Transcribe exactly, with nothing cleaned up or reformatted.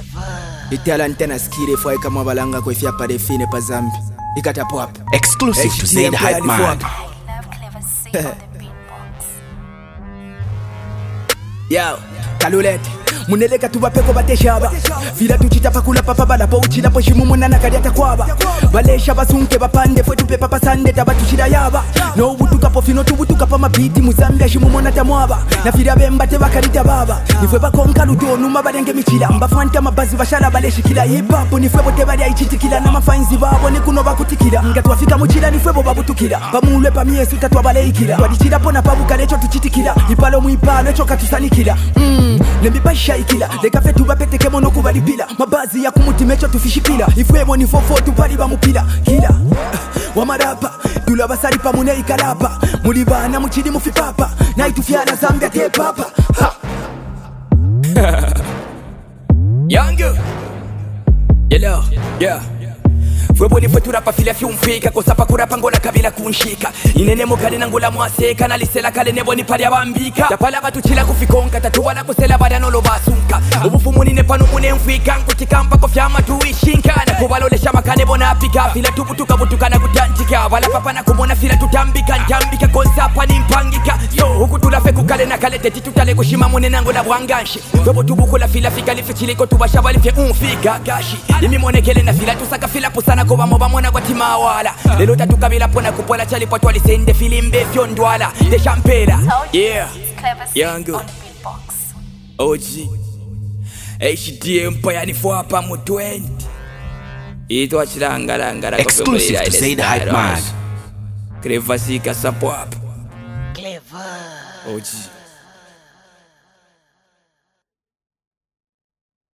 Italante na skire fwa kama balanga kwa fia pade fine pa Zambi. Ikata pop. Exclusive to Say the Hype Man. Yo, Kalulete. Muneleka tubapeko bateshaba Fila tuchita pakula papa bala po uchila po shimu munana kariata kwaba Balesha basunke bapande fwe tupe papa sande taba tuchida yaba No ubutuka po fino tubutuka pa mabiti muzambia shimu mwana tamwaba Na fila bemba te bakarita baba Nifwe bakonka luto numa badenge michila Mbafanta mabazi bashala baleshi kila Hip hop nifwe bote bali aichitikila Na mafanzi babo nikuno bakutikila Nga tuafika muchila nifwe bo babutukila Pamulwe pa miesu tatuwa bale ikila Wadichila pona pabuka lecho tuchitikila Ipalo muipalo lecho katusanikila Mmm, nembibasha ikila Leka fetu bapete kemo no kubalipila Mabazi ya kumutimecho tufishipila Ifwemo ni fofo tupali ba mupila Kila uh, Wamarapa Dula basari pa mune ikalapa Mulibana muchidi mufipapa Na itufiana Zambia te papa ha. Yangu Yellow Yeah Fwebo ni fwetu rapa fila fiumfika Kosapa kurapa ngola kabila kunshika Inene mokale na ngola mwaseka Na lisela kale nebo ni pali abambika Tapala batu chila kufikonka Tatuwala kusela bada nolo basunka Ubufu munine panu mune mfika Nkuchikampa kofyama tuishinka Na kubalolesha makane bona apika Fila tubutuka butuka na kutanchika Wala papa na kumona fila tutambika Ntambika konsapa ni mpangika So huku tulafe kukale na kale Teti tutale kushima mune na ngola wanganshi Fwebo tubukula fila fika lifichiliko Tubasha bali fye unfika gashi Imi monekele na fila tusaka fila pusana Koba moba mwana kwa tima wala Lelo tatu kabila pona kupola chali po twali sende filimbe fyondwala De champela Yeah Yangu O G H D Empire ni fwa pa mu twenty Ito wachilanga langa la Exclusive to Say the Hype Man. Clever sika sapwap Clever O G